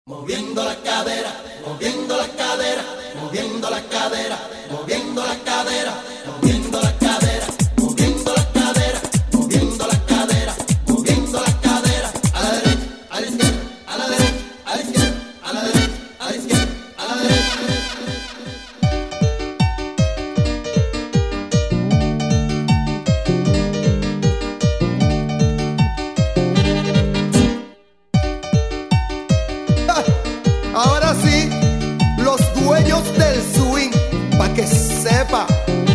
Moviendo la cadera, moviendo la cadera, moviendo la cadera, moviendo la cadera, moviendo la cadera, moviendo la cadera, moviendo la cadera, moviendo la cadera, a la derecha, a la izquierda, a la derecha, a la izquierda, a la derecha, a la izquierda, a la derecha. Ahora sí, los dueños del swing, pa' que sepa.